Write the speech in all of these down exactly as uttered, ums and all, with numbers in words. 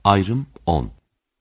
Ayrım on.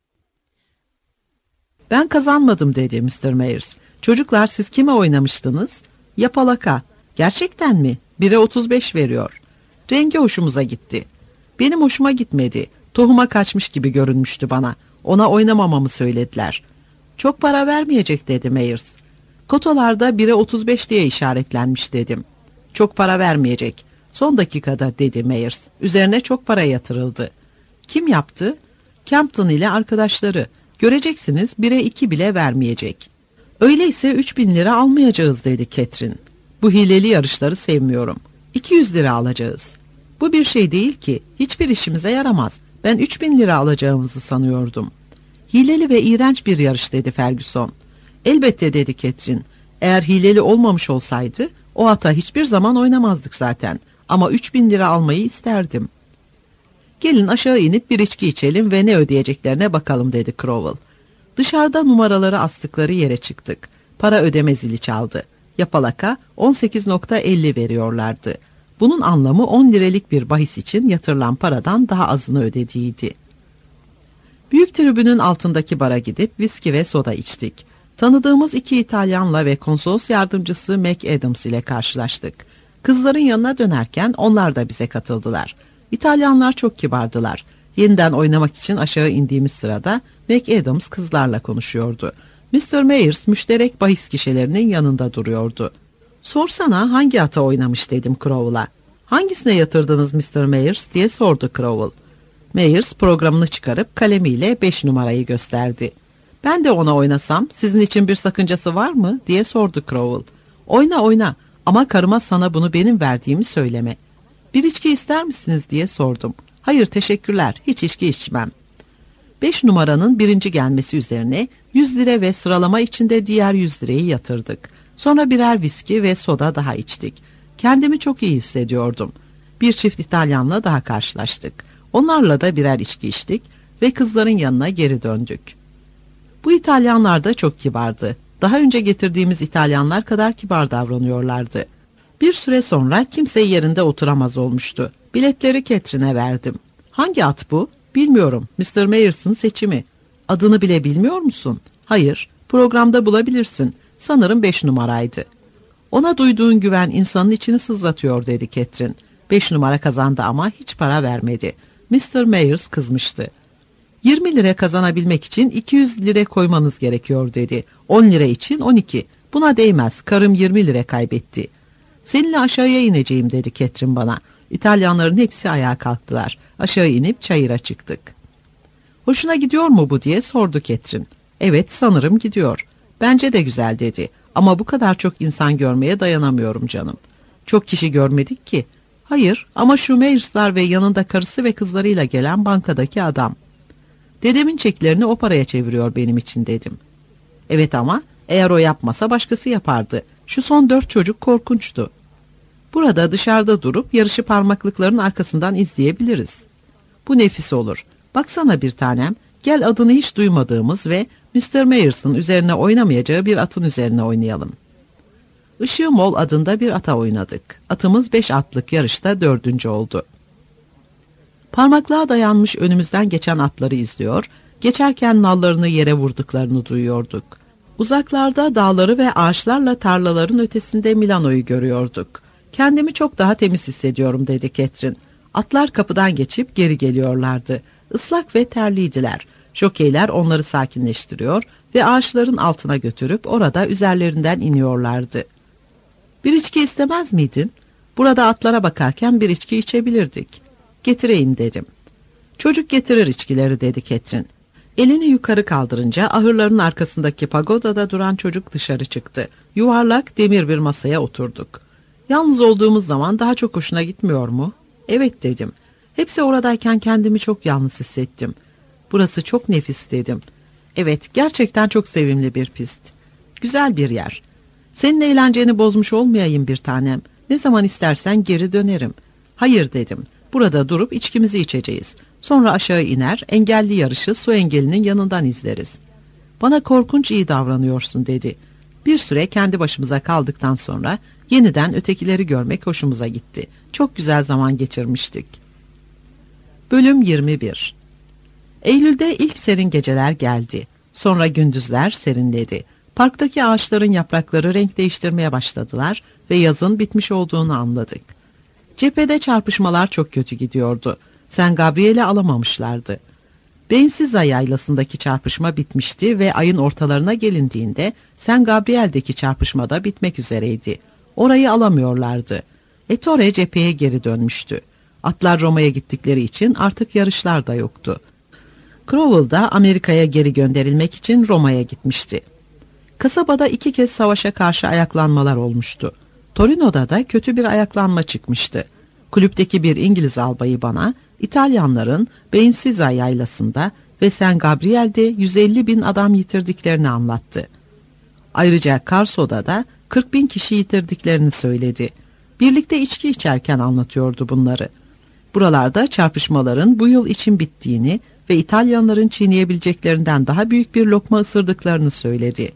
Ben kazanmadım dedi mister Myers. Çocuklar siz kime oynamıştınız? Yapalaka. Gerçekten mi? bire otuz beş veriyor. Rengi hoşumuza gitti. Benim hoşuma gitmedi. Tohuma kaçmış gibi görünmüştü bana. Ona oynamamamı söylediler. Çok para vermeyecek dedi Myers. Kotalarda bire otuz beş diye işaretlenmiş dedim. Çok para vermeyecek. Son dakikada dedi Myers. Üzerine çok para yatırıldı. Kim yaptı? Campton ile arkadaşları. Göreceksiniz bire iki bile vermeyecek. Öyleyse üç bin lira almayacağız dedi Catherine. Bu hileli yarışları sevmiyorum. iki yüz lira alacağız. Bu bir şey değil ki. Hiçbir işimize yaramaz. Ben üç bin lira alacağımızı sanıyordum. Hileli ve iğrenç bir yarış dedi Ferguson. Elbette dedi Catherine. Eğer hileli olmamış olsaydı o ata hiçbir zaman oynamazdık zaten. Ama üç bin lira almayı isterdim. Gelin aşağı inip bir içki içelim ve ne ödeyeceklerine bakalım dedi Crowell. Dışarıda numaraları astıkları yere çıktık. Para ödeme zili çaldı. Yapalaka on sekiz nokta elli veriyorlardı. Bunun anlamı on liralık bir bahis için yatırılan paradan daha azını ödediğiydi. Büyük tribünün altındaki bara gidip viski ve soda içtik. Tanıdığımız iki İtalyanla ve konsolos yardımcısı Mac Adams ile karşılaştık. Kızların yanına dönerken onlar da bize katıldılar. İtalyanlar çok kibardılar. Yeniden oynamak için aşağı indiğimiz sırada Mac Adams kızlarla konuşuyordu. mister Myers müşterek bahis kişilerinin yanında duruyordu. Sorsana hangi ata oynamış dedim Crowell'a. Hangisine yatırdınız mister Myers diye sordu Crowell. Myers programını çıkarıp kalemiyle beş numarayı gösterdi. Ben de ona oynasam sizin için bir sakıncası var mı diye sordu Crowell. Oyna oyna ama karıma sana bunu benim verdiğimi söyleme. Bir içki ister misiniz diye sordum. Hayır teşekkürler, hiç içki içmem. Beş numaranın birinci gelmesi üzerine yüz lira ve sıralama içinde diğer yüz lirayı yatırdık. Sonra birer viski ve soda daha içtik. Kendimi çok iyi hissediyordum. Bir çift İtalyanla daha karşılaştık. Onlarla da birer içki içtik ve kızların yanına geri döndük. Bu İtalyanlar da çok kibardı. Daha önce getirdiğimiz İtalyanlar kadar kibar davranıyorlardı. Bir süre sonra kimse yerinde oturamaz olmuştu. Biletleri Catherine'e verdim. Hangi at bu? Bilmiyorum. mister Myers'ın seçimi. Adını bile bilmiyor musun? Hayır. Programda bulabilirsin. Sanırım beş numaraydı. Ona duyduğun güven insanın içini sızlatıyor dedi Catherine. Beş numara kazandı ama hiç para vermedi. mister Myers kızmıştı. yirmi lira kazanabilmek için iki yüz lira koymanız gerekiyor dedi. on lira için on iki. Buna değmez. Karım yirmi lira kaybetti. Seninle aşağıya ineceğim dedi Catherine bana. İtalyanların hepsi ayağa kalktılar. Aşağı inip çayıra çıktık. Hoşuna gidiyor mu bu diye sordu Catherine. Evet sanırım gidiyor. Bence de güzel dedi. Ama bu kadar çok insan görmeye dayanamıyorum canım. Çok kişi görmedik ki. Hayır ama şu Myers'lar ve yanında karısı ve kızlarıyla gelen bankadaki adam. Dedemin çeklerini o paraya çeviriyor benim için dedim. Evet ama eğer o yapmasa başkası yapardı. Şu son dört çocuk korkunçtu. Burada dışarıda durup yarışı parmaklıkların arkasından izleyebiliriz. Bu nefis olur. Baksana bir tanem, gel adını hiç duymadığımız ve mister Myers'ın üzerine oynamayacağı bir atın üzerine oynayalım. Işığımol adında bir ata oynadık. Atımız beş atlık yarışta dördüncü oldu. Parmaklığa dayanmış önümüzden geçen atları izliyor, geçerken nallarını yere vurduklarını duyuyorduk. Uzaklarda dağları ve ağaçlarla tarlaların ötesinde Milano'yu görüyorduk. Kendimi çok daha temiz hissediyorum dedi Catherine. Atlar kapıdan geçip geri geliyorlardı. Islak ve terliydiler. Jokeyler onları sakinleştiriyor ve ağaçların altına götürüp orada üzerlerinden iniyorlardı. Bir içki istemez miydin? Burada atlara bakarken bir içki içebilirdik. Getireyim dedim. Çocuk getirir içkileri dedi Catherine. Elini yukarı kaldırınca ahırların arkasındaki pagodada duran çocuk dışarı çıktı. Yuvarlak demir bir masaya oturduk. Yalnız olduğumuz zaman daha çok hoşuna gitmiyor mu? Evet dedim. Hepsi oradayken kendimi çok yalnız hissettim. Burası çok nefis dedim. Evet gerçekten çok sevimli bir pist. Güzel bir yer. Senin eğlenceni bozmuş olmayayım bir tanem. Ne zaman istersen geri dönerim. Hayır dedim. Burada durup içkimizi içeceğiz. Sonra aşağı iner, engelli yarışı su engelinin yanından izleriz. Bana korkunç iyi davranıyorsun dedi. Bir süre kendi başımıza kaldıktan sonra yeniden ötekileri görmek hoşumuza gitti. Çok güzel zaman geçirmiştik. Bölüm yirmi bir. Eylül'de ilk serin geceler geldi. Sonra gündüzler serinledi. Parktaki ağaçların yaprakları renk değiştirmeye başladılar ve yazın bitmiş olduğunu anladık. Cephede çarpışmalar çok kötü gidiyordu. San Gabriel'i alamamışlardı. Beyinsiza yaylasındaki çarpışma bitmişti ve ayın ortalarına gelindiğinde San Gabriel'deki çarpışma da bitmek üzereydi. Orayı alamıyorlardı. Ettore cepheye geri dönmüştü. Atlar Roma'ya gittikleri için artık yarışlar da yoktu. Crowell da Amerika'ya geri gönderilmek için Roma'ya gitmişti. Kasabada iki kez savaşa karşı ayaklanmalar olmuştu. Torino'da da kötü bir ayaklanma çıkmıştı. Kulüpteki bir İngiliz albayı bana İtalyanların Beyinsiza yaylasında ve San Gabriel'de yüz elli bin adam yitirdiklerini anlattı. Ayrıca Carso'da da kırk bin kişi yitirdiklerini söyledi. Birlikte içki içerken anlatıyordu bunları. Buralarda çarpışmaların bu yıl için bittiğini ve İtalyanların çiğneyebileceklerinden daha büyük bir lokma ısırdıklarını söyledi.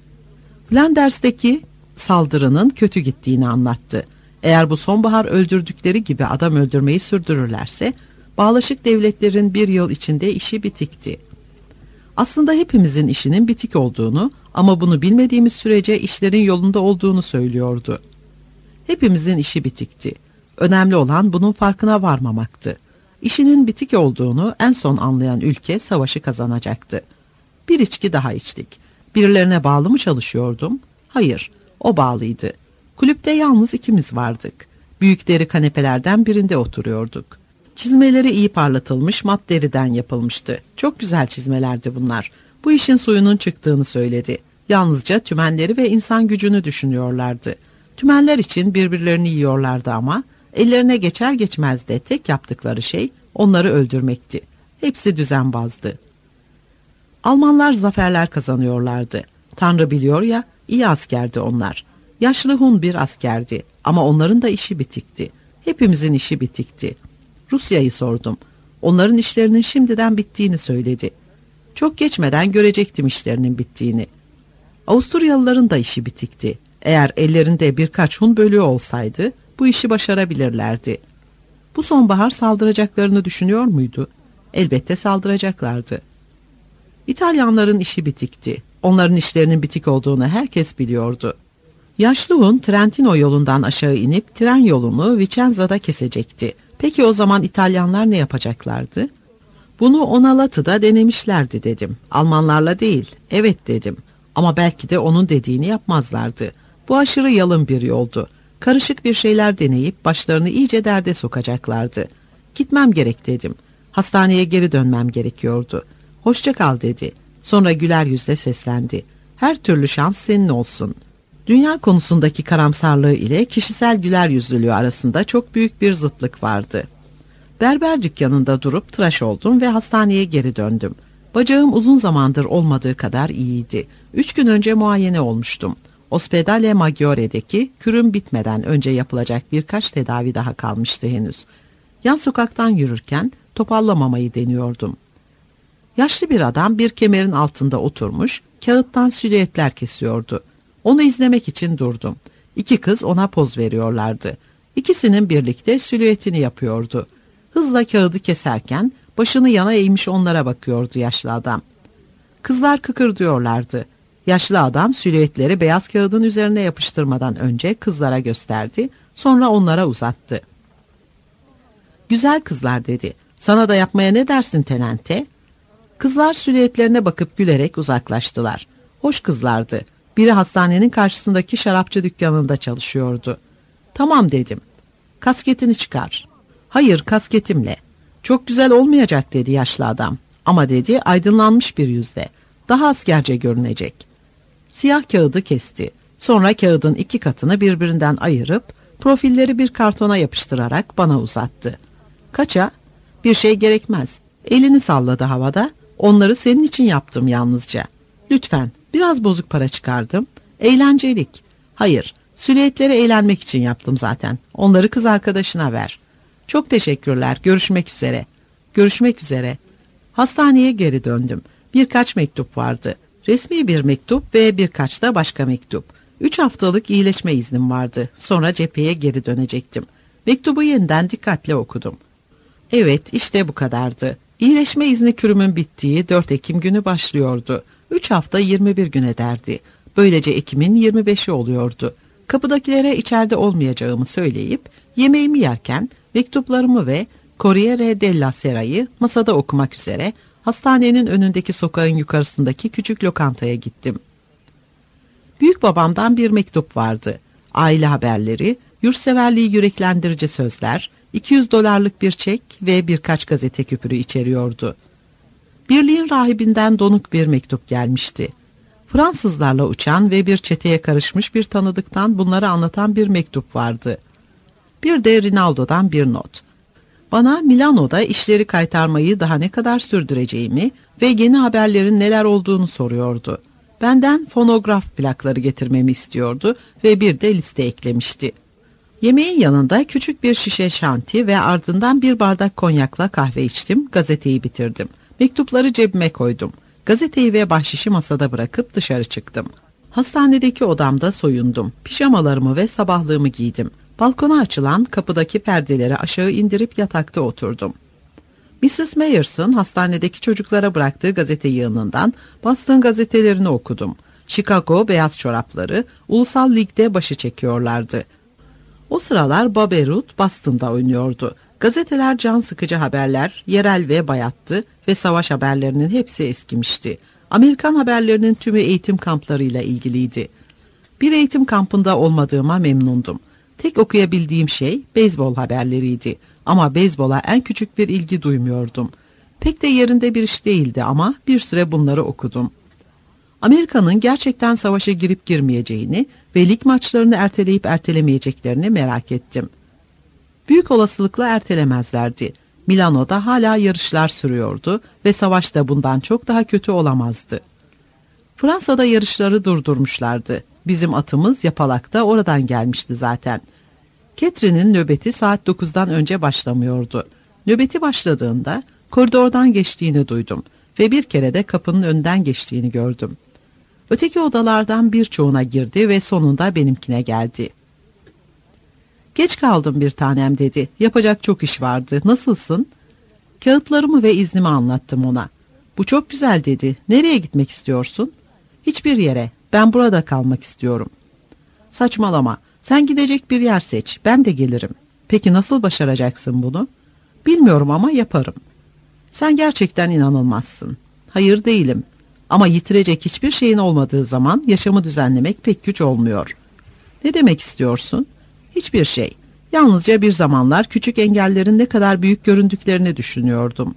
Flanders'teki saldırının kötü gittiğini anlattı. Eğer bu sonbahar öldürdükleri gibi adam öldürmeyi sürdürürlerse, Bağlaşık Devletlerin bir yıl içinde işi bitikti. Aslında hepimizin işinin bitik olduğunu ama bunu bilmediğimiz sürece işlerin yolunda olduğunu söylüyordu. Hepimizin işi bitikti. Önemli olan bunun farkına varmamaktı. İşinin bitik olduğunu en son anlayan ülke savaşı kazanacaktı. Bir içki daha içtik. Birilerine bağlı mı çalışıyordum? Hayır, o bağlıydı. Kulüpte yalnız ikimiz vardık. Büyük deri kanepelerden birinde oturuyorduk. Çizmeleri iyi parlatılmış mat deriden yapılmıştı. Çok güzel çizmelerdi bunlar. Bu işin suyunun çıktığını söyledi. Yalnızca tümenleri ve insan gücünü düşünüyorlardı. Tümenler için birbirlerini yiyorlardı ama ellerine geçer geçmez de tek yaptıkları şey onları öldürmekti. Hepsi düzenbazdı. Almanlar zaferler kazanıyorlardı. Tanrı biliyor ya, iyi askerdi onlar. Yaşlı Hun bir askerdi ama onların da işi bitikti. Hepimizin işi bitikti. Rusya'yı sordum. Onların işlerinin şimdiden bittiğini söyledi. Çok geçmeden görecektim işlerinin bittiğini. Avusturyalıların da işi bitikti. Eğer ellerinde birkaç Hun bölüğü olsaydı bu işi başarabilirlerdi. Bu sonbahar saldıracaklarını düşünüyor muydu? Elbette saldıracaklardı. İtalyanların işi bitikti. Onların işlerinin bitik olduğunu herkes biliyordu. Yaşlı Hun Trentino yolundan aşağı inip tren yolunu Vicenza'da kesecekti. Peki o zaman İtalyanlar ne yapacaklardı? Bunu Onalatı'da denemişlerdi dedim. Almanlarla değil, evet dedim. Ama belki de onun dediğini yapmazlardı. Bu aşırı yalın bir yoldu. Karışık bir şeyler deneyip başlarını iyice derde sokacaklardı. Gitmem gerek dedim. Hastaneye geri dönmem gerekiyordu. Hoşça kal dedi. Sonra güler yüzle seslendi. Her türlü şans senin olsun. Dünya konusundaki karamsarlığı ile kişisel güler yüzlülüğü arasında çok büyük bir zıtlık vardı. Berber dükkanında durup tıraş oldum ve hastaneye geri döndüm. Bacağım uzun zamandır olmadığı kadar iyiydi. Üç gün önce muayene olmuştum. Ospedale Maggiore'deki kürüm bitmeden önce yapılacak birkaç tedavi daha kalmıştı henüz. Yan sokaktan yürürken topallamamayı deniyordum. Yaşlı bir adam bir kemerin altında oturmuş, kağıttan silüetler kesiyordu. Onu izlemek için durdum. İki kız ona poz veriyorlardı. İkisinin birlikte silüetini yapıyordu. Hızla kağıdı keserken başını yana eğmiş onlara bakıyordu yaşlı adam. Kızlar kıkırdıyorlardı. Yaşlı adam silüetleri beyaz kağıdın üzerine yapıştırmadan önce kızlara gösterdi, sonra onlara uzattı. "Güzel kızlar," dedi. "Sana da yapmaya ne dersin Tenente?" Kızlar silüetlerine bakıp gülerek uzaklaştılar. Hoş kızlardı. Biri hastanenin karşısındaki şarapçı dükkanında çalışıyordu. "Tamam," dedim. "Kasketini çıkar." "Hayır, kasketimle." "Çok güzel olmayacak," dedi yaşlı adam. "Ama," dedi, aydınlanmış bir yüzle. "Daha askerce görünecek." Siyah kağıdı kesti. Sonra kağıdın iki katını birbirinden ayırıp profilleri bir kartona yapıştırarak bana uzattı. "Kaça?" "Bir şey gerekmez." Elini salladı havada. "Onları senin için yaptım yalnızca." "Lütfen." "Biraz bozuk para çıkardım." "Eğlencelik." "Hayır, silüetleri eğlenmek için yaptım zaten. Onları kız arkadaşına ver." "Çok teşekkürler, görüşmek üzere." "Görüşmek üzere." Hastaneye geri döndüm. Birkaç mektup vardı. Resmi bir mektup ve birkaç da başka mektup. Üç haftalık iyileşme iznim vardı. Sonra cepheye geri dönecektim. Mektubu yeniden dikkatle okudum. Evet, işte bu kadardı. İyileşme izni kürümün bittiği dört Ekim günü başlıyordu. üç hafta yirmi bir gün ederdi. Böylece Ekim'in yirmi beşi oluyordu. Kapıdakilere içeride olmayacağımı söyleyip yemeğimi yerken mektuplarımı ve Corriere della Sera'yı masada okumak üzere hastanenin önündeki sokağın yukarısındaki küçük lokantaya gittim. Büyük babamdan bir mektup vardı. Aile haberleri, yurtseverliği yüreklendirici sözler, iki yüz dolarlık bir çek ve birkaç gazete küpürü içeriyordu. Birliğin rahibinden donuk bir mektup gelmişti. Fransızlarla uçan ve bir çeteye karışmış bir tanıdıktan bunları anlatan bir mektup vardı. Bir de Rinaldo'dan bir not. Bana Milano'da işleri kaytarmayı daha ne kadar sürdüreceğimi ve yeni haberlerin neler olduğunu soruyordu. Benden fonograf plakları getirmemi istiyordu ve bir de liste eklemişti. Yemeğin yanında küçük bir şişe şanti ve ardından bir bardak konyakla kahve içtim, gazeteyi bitirdim. Mektupları cebime koydum. Gazeteyi ve bahşişi masada bırakıp dışarı çıktım. Hastanedeki odamda soyundum. Pijamalarımı ve sabahlığımı giydim. Balkona açılan kapıdaki perdeleri aşağı indirip yatakta oturdum. missis Meyers'ın hastanedeki çocuklara bıraktığı gazete yığınından Boston gazetelerini okudum. Chicago beyaz çorapları Ulusal Lig'de başı çekiyorlardı. O sıralar Babe Ruth Boston'da oynuyordu. Gazeteler can sıkıcı haberler, yerel ve bayattı ve savaş haberlerinin hepsi eskimişti. Amerikan haberlerinin tümü eğitim kamplarıyla ilgiliydi. Bir eğitim kampında olmadığıma memnundum. Tek okuyabildiğim şey beyzbol haberleriydi. Ama beyzbola en küçük bir ilgi duymuyordum. Pek de yerinde bir iş değildi ama bir süre bunları okudum. Amerika'nın gerçekten savaşa girip girmeyeceğini ve lig maçlarını erteleyip ertelemeyeceklerini merak ettim. Büyük olasılıkla ertelemezlerdi. Milano'da hala yarışlar sürüyordu ve savaş da bundan çok daha kötü olamazdı. Fransa'da yarışları durdurmuşlardı. Bizim atımız Yapalak'ta oradan gelmişti zaten. Catherine'in nöbeti saat dokuzdan önce başlamıyordu. Nöbeti başladığında koridordan geçtiğini duydum ve bir kere de kapının önünden geçtiğini gördüm. Öteki odalardan birçoğuna girdi ve sonunda benimkine geldi. "Geç kaldım bir tanem," dedi. "Yapacak çok iş vardı. Nasılsın?" Kağıtlarımı ve iznimi anlattım ona. "Bu çok güzel," dedi. "Nereye gitmek istiyorsun?" "Hiçbir yere. Ben burada kalmak istiyorum." "Saçmalama. Sen gidecek bir yer seç. Ben de gelirim." "Peki nasıl başaracaksın bunu?" "Bilmiyorum ama yaparım." "Sen gerçekten inanılmazsın." "Hayır, değilim. Ama yitirecek hiçbir şeyin olmadığı zaman yaşamı düzenlemek pek güç olmuyor." "Ne demek istiyorsun?" "Hiçbir şey. Yalnızca bir zamanlar küçük engellerin ne kadar büyük göründüklerini düşünüyordum.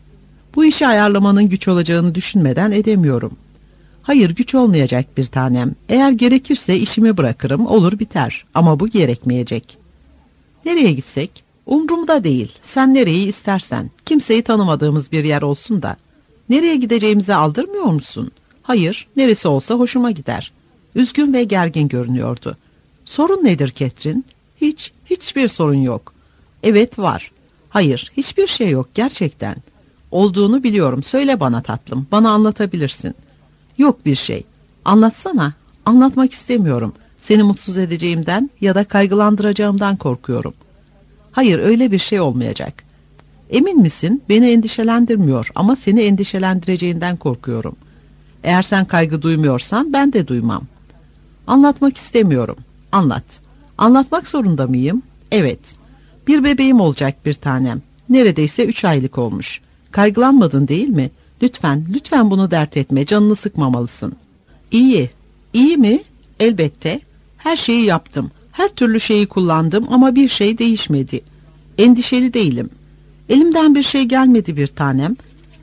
Bu işi ayarlamanın güç olacağını düşünmeden edemiyorum." "Hayır, güç olmayacak bir tanem. Eğer gerekirse işimi bırakırım, olur biter. Ama bu gerekmeyecek." "Nereye gitsek?" "Umrumda değil. Sen nereyi istersen. Kimseyi tanımadığımız bir yer olsun da." "Nereye gideceğimizi aldırmıyor musun?" "Hayır, neresi olsa hoşuma gider." Üzgün ve gergin görünüyordu. "Sorun nedir Catherine?" "Hiç, hiçbir sorun yok." "Evet, var." "Hayır, hiçbir şey yok gerçekten." "Olduğunu biliyorum. Söyle bana tatlım. Bana anlatabilirsin." "Yok bir şey." "Anlatsana." "Anlatmak istemiyorum. Seni mutsuz edeceğimden ya da kaygılandıracağımdan korkuyorum." "Hayır, öyle bir şey olmayacak." "Emin misin? Beni endişelendirmiyor ama seni endişelendireceğinden korkuyorum." "Eğer sen kaygı duymuyorsan ben de duymam." "Anlatmak istemiyorum." "Anlat." "Anlatmak zorunda mıyım?" "Evet." "Bir bebeğim olacak bir tanem. Neredeyse üç aylık olmuş. Kaygılanmadın değil mi? Lütfen, lütfen bunu dert etme, canını sıkmamalısın." "İyi." "İyi mi?" "Elbette. Her şeyi yaptım. Her türlü şeyi kullandım ama bir şey değişmedi. Endişeli değilim. Elimden bir şey gelmedi bir tanem.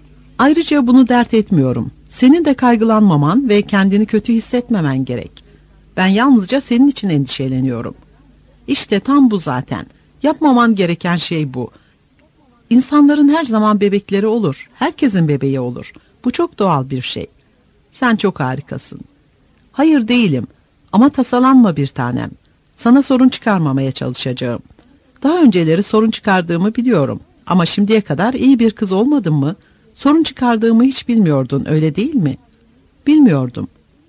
Ayrıca bunu dert etmiyorum. Senin de kaygılanmaman ve kendini kötü hissetmemen gerek. Ben yalnızca senin için endişeleniyorum." "İşte tam bu zaten. Yapmaman gereken şey bu. İnsanların her zaman bebekleri olur. Herkesin bebeği olur. Bu çok doğal bir şey." "Sen çok harikasın." "Hayır, değilim. Ama tasalanma bir tanem. Sana sorun çıkarmamaya çalışacağım. Daha önceleri sorun çıkardığımı biliyorum. Ama şimdiye kadar iyi bir kız olmadım mı? Sorun çıkardığımı hiç bilmiyordun, öyle değil mi?" "Bilmiyordum."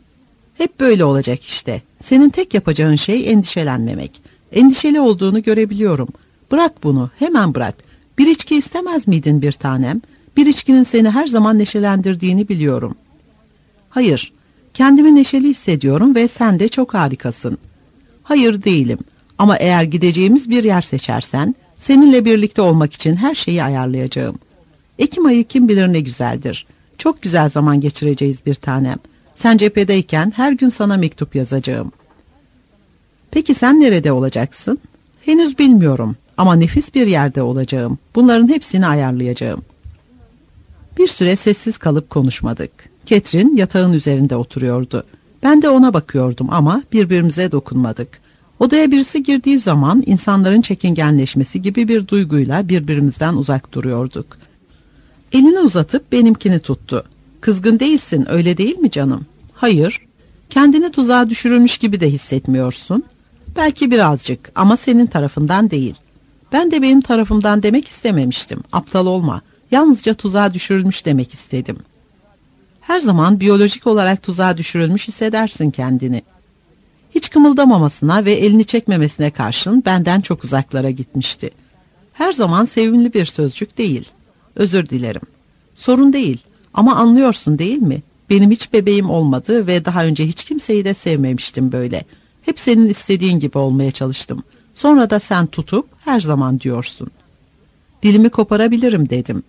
"Hep böyle olacak işte. Senin tek yapacağın şey endişelenmemek. Endişeli olduğunu görebiliyorum. Bırak bunu, hemen bırak. Bir içki istemez miydin bir tanem? Bir içkinin seni her zaman neşelendirdiğini biliyorum. Hayır, kendimi neşeli hissediyorum ve sen de çok harikasın. Hayır değilim ama eğer gideceğimiz bir yer seçersen, seninle birlikte olmak için her şeyi ayarlayacağım. Ekim ayı kim bilir ne güzeldir. Çok güzel zaman geçireceğiz bir tanem. Sen cephedeyken her gün sana mektup yazacağım. Peki sen nerede olacaksın? Henüz bilmiyorum ama nefis bir yerde olacağım. Bunların hepsini ayarlayacağım. Bir süre sessiz kalıp konuşmadık. Catherine yatağın üzerinde oturuyordu. Ben de ona bakıyordum ama birbirimize dokunmadık. Odaya birisi girdiği zaman insanların çekingenleşmesi gibi bir duyguyla birbirimizden uzak duruyorduk. Elini uzatıp benimkini tuttu. Kızgın değilsin, öyle değil mi canım? Hayır. Kendini tuzağa düşürülmüş gibi de hissetmiyorsun. Belki birazcık ama senin tarafından değil. Ben de benim tarafımdan demek istememiştim. Aptal olma. Yalnızca tuzağa düşürülmüş demek istedim. Her zaman biyolojik olarak tuzağa düşürülmüş hissedersin kendini. Hiç kımıldamamasına ve elini çekmemesine karşın benden çok uzaklara gitmişti. Her zaman sevimli bir sözcük değil. Özür dilerim. Sorun değil ama anlıyorsun değil mi? Benim hiç bebeğim olmadı ve daha önce hiç kimseyi de sevmemiştim böyle. Hep senin istediğin gibi olmaya çalıştım. Sonra da sen tutup her zaman diyorsun. Dilimi koparabilirim dedim.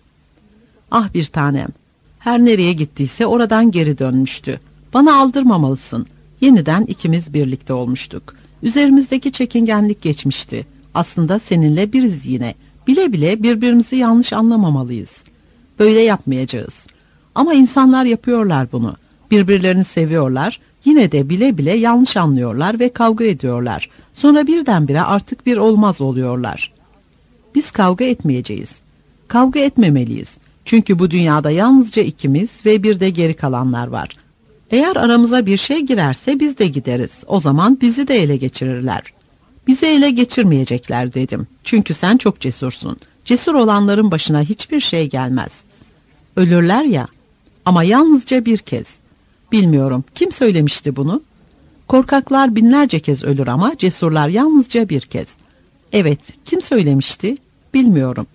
Ah bir tanem. Her nereye gittiyse oradan geri dönmüştü. Bana aldırmamalısın. Yeniden ikimiz birlikte olmuştuk. Üzerimizdeki çekingenlik geçmişti. Aslında seninle biriz yine. Bile bile birbirimizi yanlış anlamamalıyız. Böyle yapmayacağız. Ama insanlar yapıyorlar bunu. Birbirlerini seviyorlar. Yine de bile bile yanlış anlıyorlar ve kavga ediyorlar. Sonra birdenbire artık bir olmaz oluyorlar. Biz kavga etmeyeceğiz. Kavga etmemeliyiz. Çünkü bu dünyada yalnızca ikimiz ve bir de geri kalanlar var. Eğer aramıza bir şey girerse biz de gideriz. O zaman bizi de ele geçirirler. Bizi ele geçirmeyecekler dedim. Çünkü sen çok cesursun. Cesur olanların başına hiçbir şey gelmez. Ölürler ya. Ama yalnızca bir kez. Bilmiyorum. Kim söylemişti bunu? Korkaklar binlerce kez ölür ama cesurlar yalnızca bir kez. Evet. Kim söylemişti? Bilmiyorum.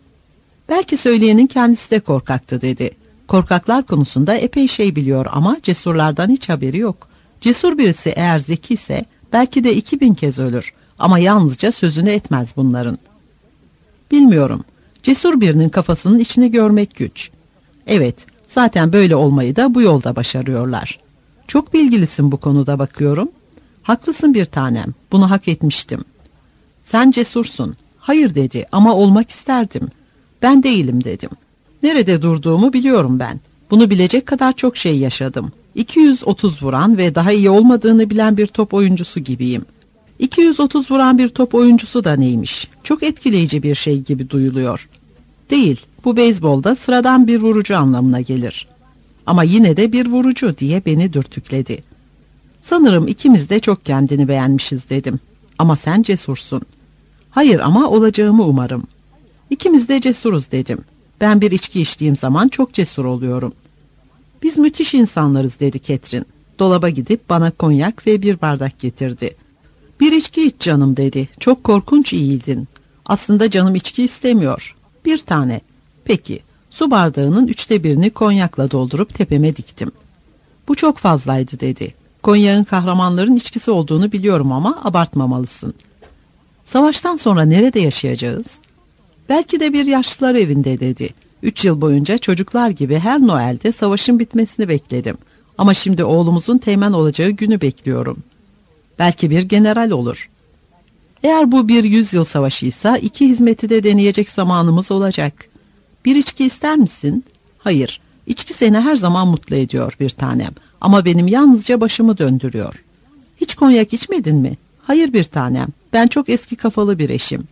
Belki söyleyenin kendisi de korkaktı dedi. Korkaklar konusunda epey şey biliyor ama cesurlardan hiç haberi yok. Cesur birisi eğer zekiyse belki de iki bin kez ölür ama yalnızca sözünü etmez bunların. Bilmiyorum. Cesur birinin kafasının içini görmek güç. Evet, zaten böyle olmayı da bu yolda başarıyorlar. Çok bilgilisin bu konuda bakıyorum. Haklısın bir tanem, bunu hak etmiştim. Sen cesursun. Hayır dedi ama olmak isterdim. Ben değilim dedim. Nerede durduğumu biliyorum ben. Bunu bilecek kadar çok şey yaşadım. iki yüz otuz vuran ve daha iyi olmadığını bilen bir top oyuncusu gibiyim. iki yüz otuz vuran bir top oyuncusu da neymiş? Çok etkileyici bir şey gibi duyuluyor. Değil, bu beyzbolda sıradan bir vurucu anlamına gelir. Ama yine de bir vurucu diye beni dürtükledi. Sanırım ikimiz de çok kendini beğenmişiz dedim. Ama sen cesursun. Hayır ama olacağımı umarım. İkimiz de cesuruz dedim. Ben bir içki içtiğim zaman çok cesur oluyorum. Biz müthiş insanlarız dedi Catherine. Dolaba gidip bana konyak ve bir bardak getirdi. Bir içki iç canım dedi. Çok korkunç iyiydin. Aslında canım içki istemiyor. Bir tane. Peki. Su bardağının üçte birini konyakla doldurup tepeme diktim. Bu çok fazlaydı dedi. Konyağın kahramanların içkisi olduğunu biliyorum ama abartmamalısın. Savaştan sonra nerede yaşayacağız? Belki de bir yaşlılar evinde dedi. Üç yıl boyunca çocuklar gibi her Noel'de savaşın bitmesini bekledim. Ama şimdi oğlumuzun teğmen olacağı günü bekliyorum. Belki bir general olur. Eğer bu bir yüzyıl savaşıysa iki hizmeti de deneyecek zamanımız olacak. Bir içki ister misin? Hayır. İçki seni her zaman mutlu ediyor bir tanem. Ama benim yalnızca başımı döndürüyor. Hiç konyak içmedin mi? Hayır bir tanem. Ben çok eski kafalı bir eşim.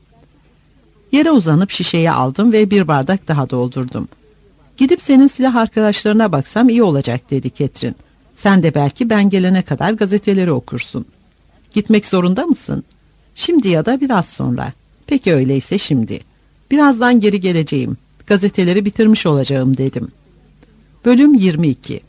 Yere uzanıp şişeyi aldım ve bir bardak daha doldurdum. Gidip senin silah arkadaşlarına baksam iyi olacak dedi Catherine. Sen de belki ben gelene kadar gazeteleri okursun. Gitmek zorunda mısın? Şimdi ya da biraz sonra. Peki öyleyse şimdi. Birazdan geri geleceğim. Gazeteleri bitirmiş olacağım dedim. Bölüm yirmi iki.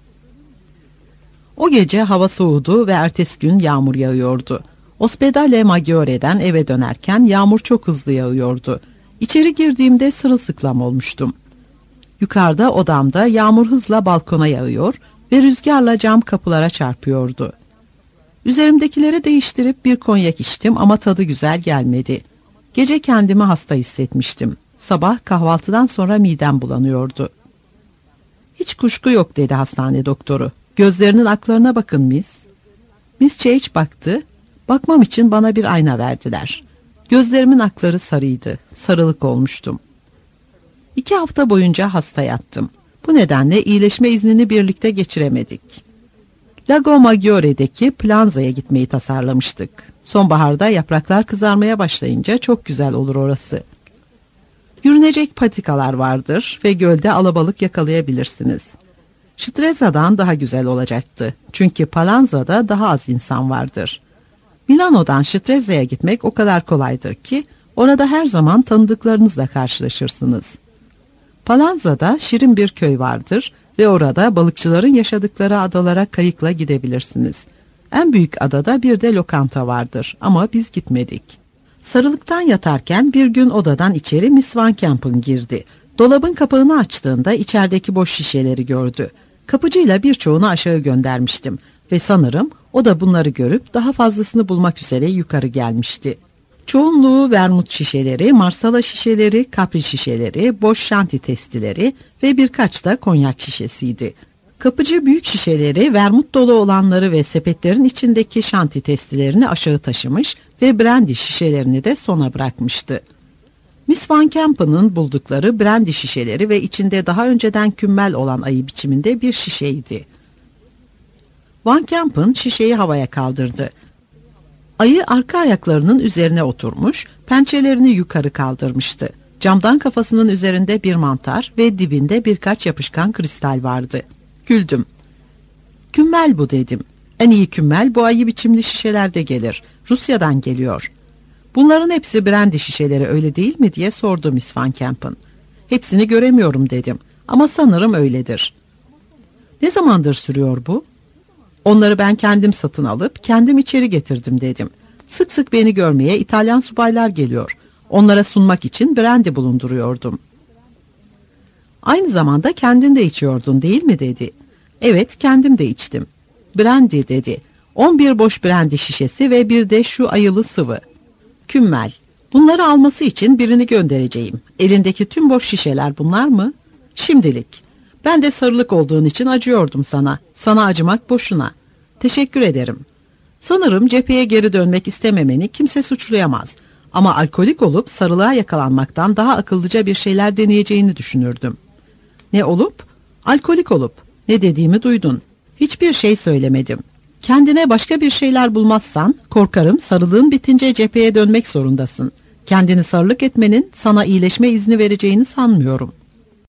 O gece hava soğudu ve ertesi gün yağmur yağıyordu. Ospedale Maggiore'den eve dönerken yağmur çok hızlı yağıyordu. İçeri girdiğimde sırılsıklam olmuştum. Yukarıda odamda yağmur hızla balkona yağıyor ve rüzgarla cam kapılara çarpıyordu. Üzerimdekileri değiştirip bir konyak içtim ama tadı güzel gelmedi. Gece kendimi hasta hissetmiştim. Sabah kahvaltıdan sonra midem bulanıyordu. Hiç kuşku yok dedi hastane doktoru. Gözlerinin aklarına bakın Miss. Miss Chage baktı. Bakmam için bana bir ayna verdiler. Gözlerimin akları sarıydı. Sarılık olmuştum. İki hafta boyunca hasta yattım. Bu nedenle iyileşme iznini birlikte geçiremedik. Lago Maggiore'deki Planza'ya gitmeyi tasarlamıştık. Sonbaharda yapraklar kızarmaya başlayınca çok güzel olur orası. Yürünecek patikalar vardır ve gölde alabalık yakalayabilirsiniz. Streza'dan daha güzel olacaktı. Çünkü Palanza'da daha az insan vardır. Milano'dan Streza'ya gitmek o kadar kolaydır ki orada her zaman tanıdıklarınızla karşılaşırsınız. Palanza'da şirin bir köy vardır ve orada balıkçıların yaşadıkları adalara kayıkla gidebilirsiniz. En büyük adada bir de lokanta vardır ama biz gitmedik. Sarılıktan yatarken bir gün odadan içeri Miss Van Campen girdi. Dolabın kapağını açtığında içerideki boş şişeleri gördü. Kapıcıyla birçoğunu aşağı göndermiştim ve sanırım o da bunları görüp daha fazlasını bulmak üzere yukarı gelmişti. Çoğunluğu vermut şişeleri, marsala şişeleri, kapri şişeleri, boş şanti testileri ve birkaç da konyak şişesiydi. Kapıcı büyük şişeleri, vermut dolu olanları ve sepetlerin içindeki şanti testilerini aşağı taşımış ve brandy şişelerini de sona bırakmıştı. Miss Van Campen'ın buldukları brandy şişeleri ve içinde daha önceden kümmel olan ayı biçiminde bir şişeydi. Van Campen şişeyi havaya kaldırdı. Ayı arka ayaklarının üzerine oturmuş, pençelerini yukarı kaldırmıştı. Camdan kafasının üzerinde bir mantar ve dibinde birkaç yapışkan kristal vardı. Güldüm. Kümmel bu dedim. En iyi kümmel bu ayı biçimli şişelerde gelir. Rusya'dan geliyor. Bunların hepsi brandy şişeleri öyle değil mi diye sordu Miss Van Campen. Hepsini göremiyorum dedim ama sanırım öyledir. Ne zamandır sürüyor bu? Onları ben kendim satın alıp kendim içeri getirdim dedim. Sık sık beni görmeye İtalyan subaylar geliyor. Onlara sunmak için brandy bulunduruyordum. Aynı zamanda kendin de içiyordun değil mi dedi. Evet, kendim de içtim. Brandy dedi. on bir boş brandy şişesi ve bir de şu ayılı sıvı. Kümmel. Bunları alması için birini göndereceğim. Elindeki tüm boş şişeler bunlar mı? Şimdilik. Ben de sarılık olduğun için acıyordum sana. Sana acımak boşuna. Teşekkür ederim. Sanırım cepheye geri dönmek istememeni kimse suçlayamaz. Ama alkolik olup sarılığa yakalanmaktan daha akıllıca bir şeyler deneyeceğini düşünürdüm. Ne olup? Alkolik olup. Ne dediğimi duydun. Hiçbir şey söylemedim. Kendine başka bir şeyler bulmazsan korkarım sarılığın bitince cepheye dönmek zorundasın. Kendini sarılık etmenin sana iyileşme izni vereceğini sanmıyorum.